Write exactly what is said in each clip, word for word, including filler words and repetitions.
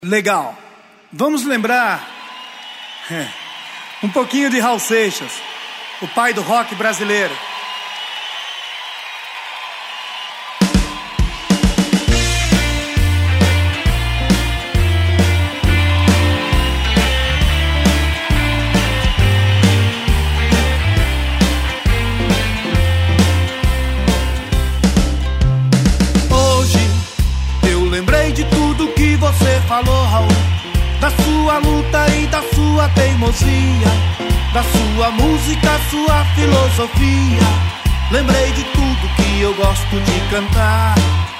Legal. Vamos lembrar é, um pouquinho de Raul Seixas, o pai do rock brasileiro. Você falou, Raul, da sua luta e da sua teimosia, da sua música, sua filosofia. Lembrei de tudo que eu gosto de cantar.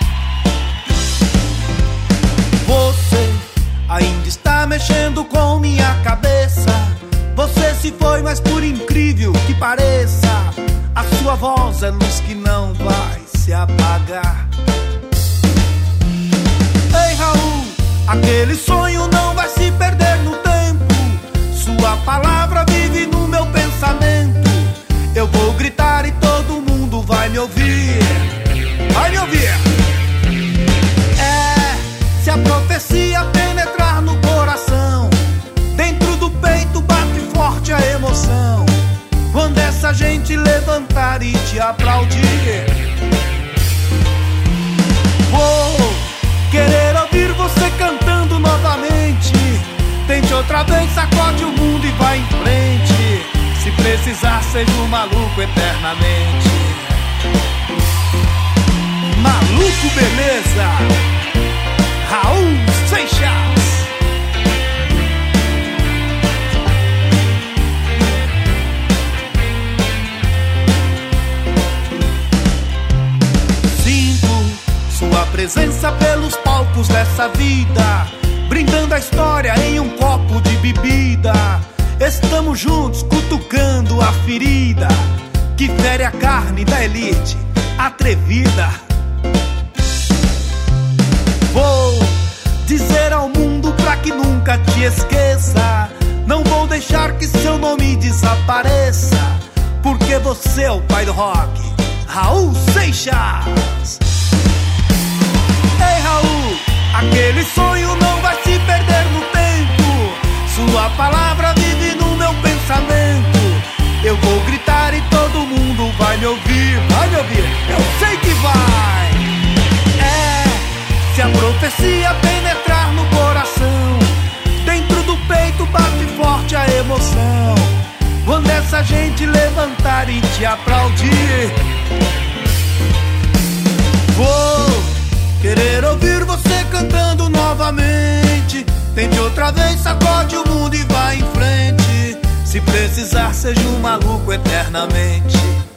Você ainda está mexendo com minha cabeça. Você se foi, mas por incrível que pareça, a sua voz é luz que não vai se apagar. Ei, Raul, aquele sonho não vai se perder no tempo. Sua palavra vive no meu pensamento. Eu vou gritar e todo mundo vai me ouvir. Vai me ouvir. É, se a profecia penetrar no coração, dentro do peito bate forte a emoção. Quando essa gente levantar e te aplaudir, vou querer ouvir você cantando novamente. Tente outra vez, sacode o mundo e vai em frente. Se precisar, seja um maluco eternamente. Maluco beleza, Raul Seixas. Sua presença pelos palcos dessa vida, brindando a história em um copo de bebida. Estamos juntos cutucando a ferida que fere a carne da elite atrevida. Vou dizer ao mundo pra que nunca te esqueça. Não vou deixar que seu nome desapareça, porque você é o pai do rock, Raul Seixas. Ei, Raul, aquele sonho não vai se perder no tempo. Sua palavra vive no meu pensamento. Eu vou gritar e todo mundo vai me ouvir. Vai me ouvir, eu sei que vai. É, se a profecia penetrar no coração, dentro do peito bate forte a emoção. Quando essa gente levantar e te aplaudir, vou querer ouvir você cantando novamente. Tente outra vez, sacode o mundo e vai em frente. Se precisar, seja um maluco eternamente.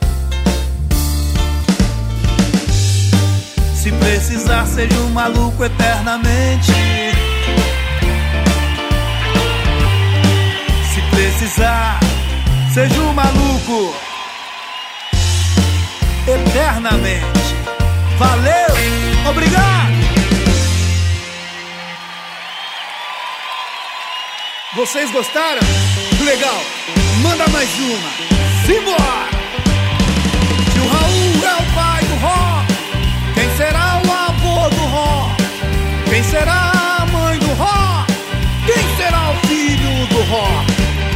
Se precisar, seja um maluco eternamente. Se precisar, seja um maluco eternamente. Valeu, obrigado. Vocês gostaram? Legal, manda mais uma. Simbora! Se o Raul é o pai do rock, quem será o avô do rock? Quem será a mãe do rock? Quem será o filho do rock?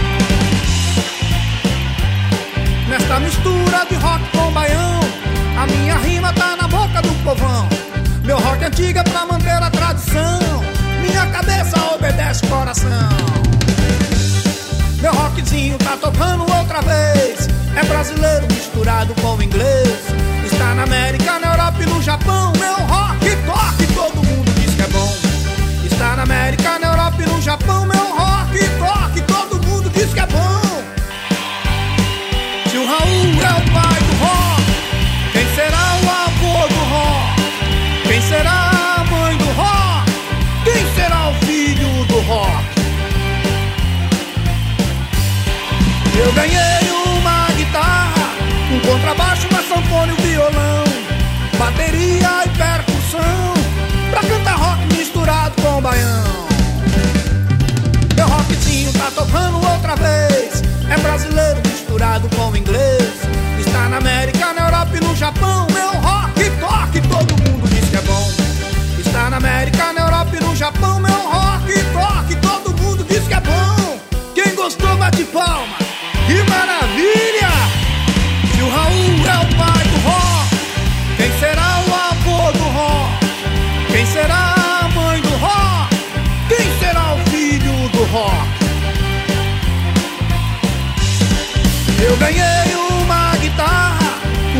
Nesta mistura de rock com baião, a minha rima tá na boca do povão. Meu rock antigo é pra manter a tradição. Minha cabeça obedece o coração. Meu rockzinho tá tocando outra vez. É brasileiro misturado com inglês. Está na América, na Europa e no Japão. Meu rock toque, todo mundo diz que é bom. Está na América, na Europa e no Japão. Meu rock toque, todo mundo diz que é bom. Se o Raul é o pai do rock, quem será o avô do rock? Quem será a mãe do rock? Quem será o filho do rock? Eu ganhei uma guitarra, um contrabaixo, uma sanfona e um violão, bateria e percussão, pra cantar rock misturado com baião. Meu rockzinho tá tocando outra vez. É brasileiro misturado com inglês. Está na América, na Europa e no Japão. Meu rock toque, todo mundo diz que é bom. Está na América, na Europa e no Japão. Meu rock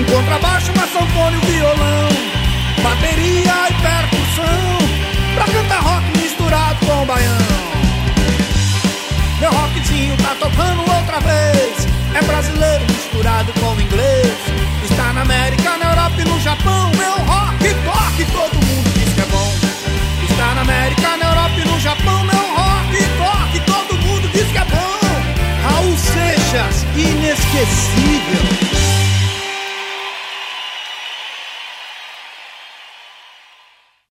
contrabaixo, uma sanfona e o violão, bateria e percussão, pra cantar rock misturado com baião. Meu rockzinho tá tocando outra vez, é brasileiro misturado com inglês. Está na América, na Europa e no Japão. Meu rock toque, todo mundo diz que é bom. Está na América, na Europa e no Japão. Meu rock toque, todo mundo diz que é bom. Raul Seixas, inesquecível.